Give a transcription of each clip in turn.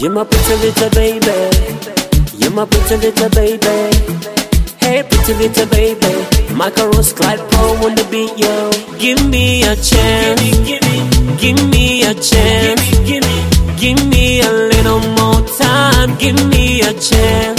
You're my pretty little baby. You're my pretty little baby. Hey, pretty little baby. Michael Rose, Clyde Paul on the beat, yo. Give me a chance. Give me a chance. Give me a little more time. Give me a chance.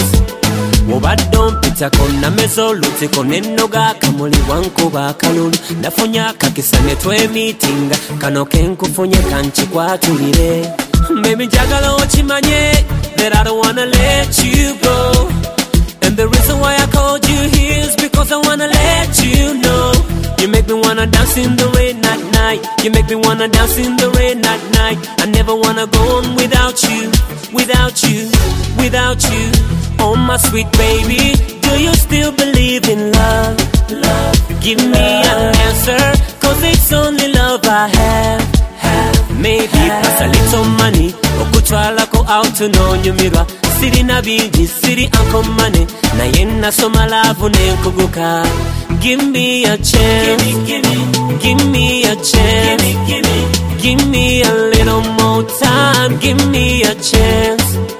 Wobadon pita kona mezo luti konenoga kamuli wanko bakalulu nafonya kakisane twe meeting kano kenkufonye kanchi kwatulire baby jagala ochimanye that I don't wanna let you go, and the reason why I called you here is because I wanna let you know you make me wanna dance in the rain at night. You make me wanna dance in the rain at night. I never wanna go on without you, without you, without you. Oh my sweet baby, do you still believe in love? Love, give me an answer, cause it's only love I have. Maybe pass a little money, okutwala ko out no nyumirwa. Siri na bingi, siri anko money, na yena soma love nenkuguka. Give me a chance, give me a chance, give me a little more time, give me a chance.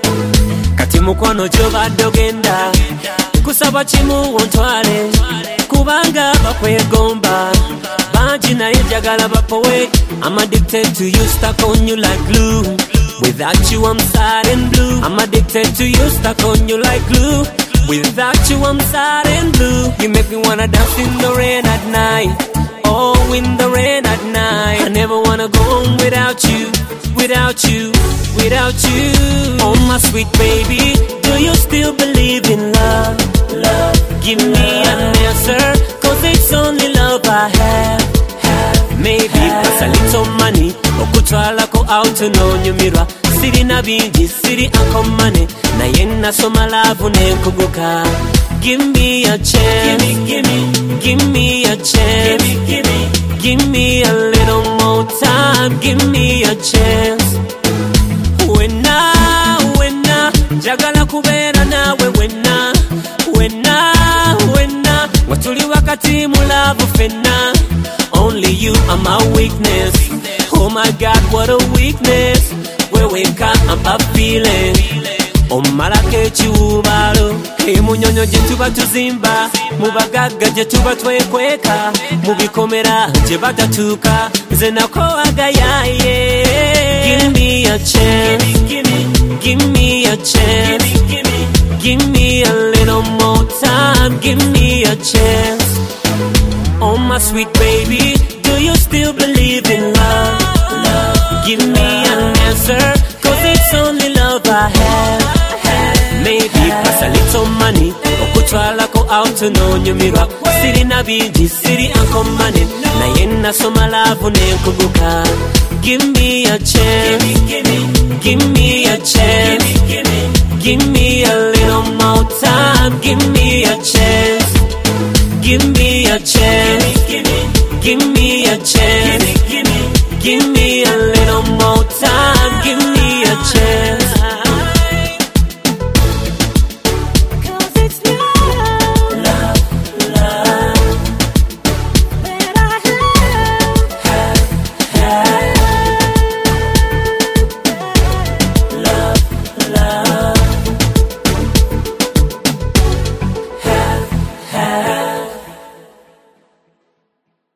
Kati mukwano joba dogenda kusaba chimu ontwale kubanga bakwegomba banji naye jagala bapowe. I'm addicted to you, stuck on you like glue. Without you I'm sad and blue. I'm addicted to you, stuck on you like glue. Without you I'm sad and blue. You make me wanna dance in the rain at night. Oh, in the rain at night. I never wanna go on without you, without you, without you. Oh my sweet baby, do you still believe in love? Love, give me an answer, cause it's only love I have. Maybe pass a little money, okutwala ko out no nyumirwa. Siri na bingi, siri anko money, na yena soma love nenkuguka. Give me a chance, give me a chance, give me a little more time, give me a chance. Wena, jagala kubera nawe wena, watuli wakati mulavu fena. Only you are my weakness. Oh my God, what a weakness. Where we got I'm feeling. Oh malake chubalo. Hey munyonyo jetuba tuzimba. Mubagaga jetuba twekweka. Mubikomera jebata tuka. Zena kwa agayaye. Give me a chance. Give me a chance. Give me a little more time. Give me a chance. Oh my sweet baby, do you still believe in love? Love, give me an answer, cause it's only love I have. Maybe pass a little money, okutwala ko out no nyumirwa. Siri na bingi, siri anko money, na yena soma love nenkuguka. Give me a chance, give me a chance, give me a little more time, give me a chance. Give me a chance, give me a chance, give me